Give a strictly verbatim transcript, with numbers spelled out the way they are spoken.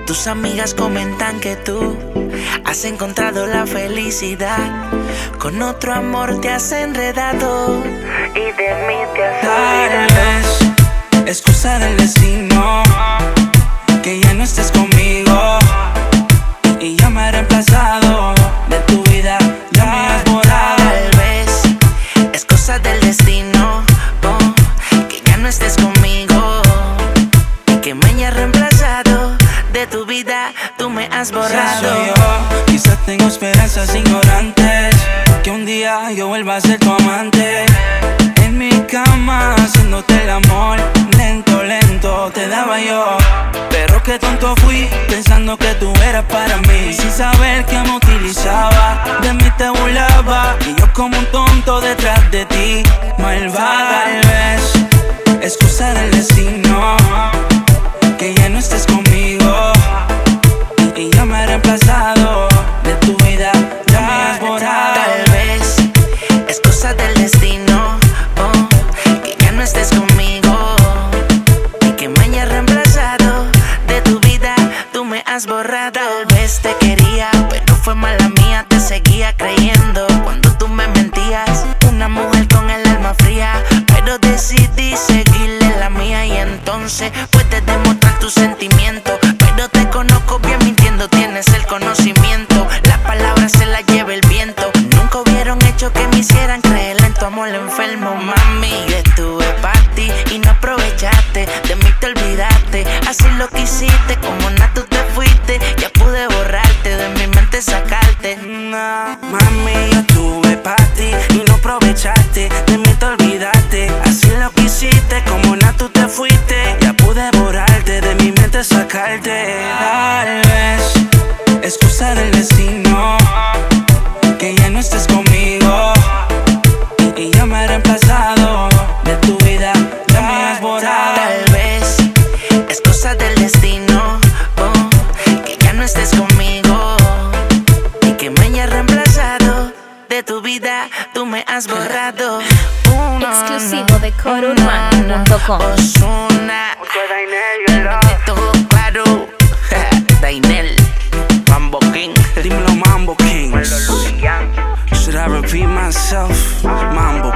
Tus amigas comentan que tú has encontrado la felicidad, con otro amor te has enredado y de mí te has olvidado. Tal vez es cosa del destino que ya no estés conmigo y ya me he reemplazado de tu vida, ya me has borrado. Tal vez es cosa del destino, oh, que ya no estés conmigo y que me hayas reemplazado de tu vida, tú me has borrado. Quizás soy yo, quizás tengo esperanzas ignorantes, que un día yo vuelva a ser tu amante. En mi cama haciéndote el amor, lento, lento te daba yo. Pero qué tonto fui, pensando que tú eras para mí, sin saber que me utilizaba, de mí te burlaba, y yo como un tonto detrás de ti, malvada. Tal vez es cosa del destino que ya no estés conmigo y ya me he reemplazado de tu vida, ya me has borrado. Tal vez es cosa del destino, oh, que ya no estés conmigo y que me hayas reemplazado de tu vida, tú me has borrado. Tal vez te quería, pero fue mala mía, te seguía creyendo cuando tú me mentías. Una mujer con el alma fría, pero decidí seguirle la mía y entonces puedes demostrar tus sentimientos, pero te conozco bien mintiendo, tienes el conocimiento. Las palabras se las lleva el viento, nunca hubieron hecho que me hicieran creer en tu amor enfermo. Mami, yo estuve para ti y no aprovechaste, de mí te olvidaste, así lo quisiste, como nada tú te fuiste, ya pude borrarte, de mi mente sacarte. Nah, mami, yo estuve para ti y no aprovechaste, de mí te olvidaste, así lo quisiste, como nada tú te fuiste, ya pude borrarte, de mi mente sacarte. Tal vez es cosa del destino que ya no estés conmigo y ya me he reemplazado de tu vida, ya me has borrado. Tal vez es cosa del destino, oh, que ya no estés conmigo y que me hayas reemplazado de tu vida, tú me has borrado. Uno, Exclusivo de corurman punto com. Ozuna, todo claro. Dainel, Mambo King. Dímelo, Mambo King. Should I repeat myself? Mambo